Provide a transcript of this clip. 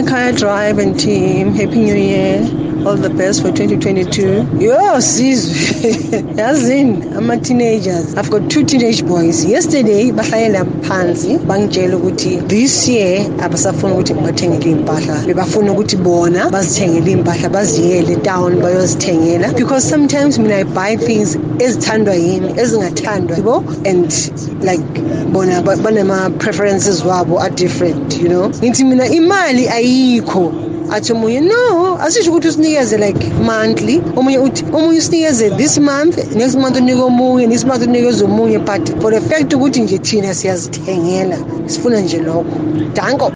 Hi, Kaya Drive and team. Happy New Year. All the best for 2022. Yo, Sizwe. Yazini, I'm a teenagers. I've got 2 teenage boys. Yesterday, bahlayela phansi bangitshela ukuthi this year abasafuna ukuthi bathengele impahla. Bebafuna ukuthi bona bazithengele impahla baziyele town bayozithengela because sometimes mina I buy things ezithandwa yini ezingathandwa yabo and like bona banema preferences wabo are different, you know. Ngithi mina imali ayikho. Athi omunye no asisho ukuthi usinikeze like monthly omunye usinikeze this month next month unika omunye this month unikeze omunye but for the fact ukuthi nje thina siyazithengela sifuna nje lokho danko